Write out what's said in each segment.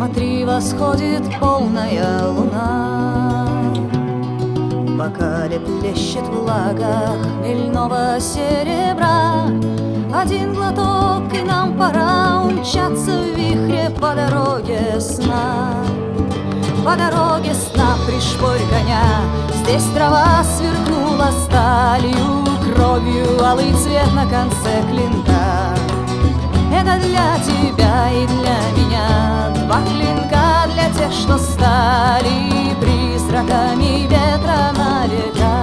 Смотри, восходит полная луна, в бокале плещет влага хмельного серебра. Один глоток, и нам пора умчаться в вихре по дороге сна. По дороге сна пришпорь коня, здесь трава сверкнула сталью, кровью алый цвет на конце клинка. Это для тебя и для меня, два клинка для тех, что стали призраками ветра на века.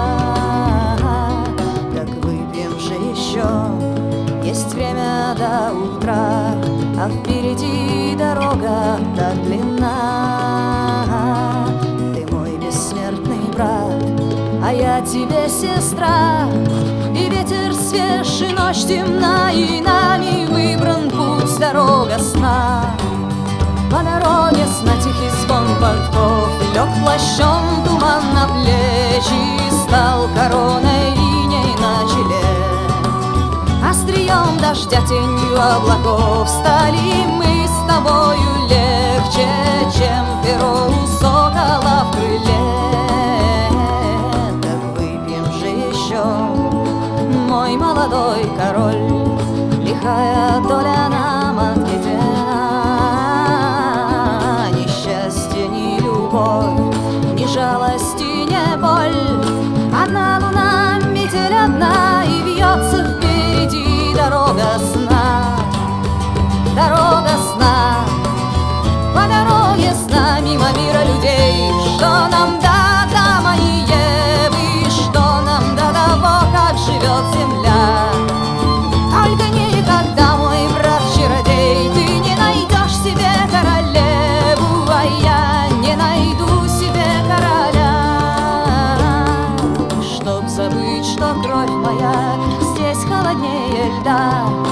Так выпьем же еще, есть время до утра, а впереди дорога так длинна. Ты мой бессмертный брат, а я тебе сестра, и ветер свеж, и ночь темна, и нами выбран путь, дорога сна. По дороге сна тихий звон подков лег плащом туман на плечи, стал короной иней на челе. Острием дождя, тенью облаков стали мы с тобою легче, чем перо у сокола в крыле. Так выпьем же еще, мой молодой король, лихая доля нам отведена. Ни счастье, ни любовь, ни жалость и ни боль. Одна луна, метель одна, и вьется впереди дорога сна. Дорога сна, по дороге сна, мимо мира людей. Что нам до Адама и Евы, что нам до того, как живет земля? Только никогда, мой брат-чародей, ты не найдешь себе королеву, а я не найду себе короля. Чтоб забыть, что кровь моя здесь холоднее льда,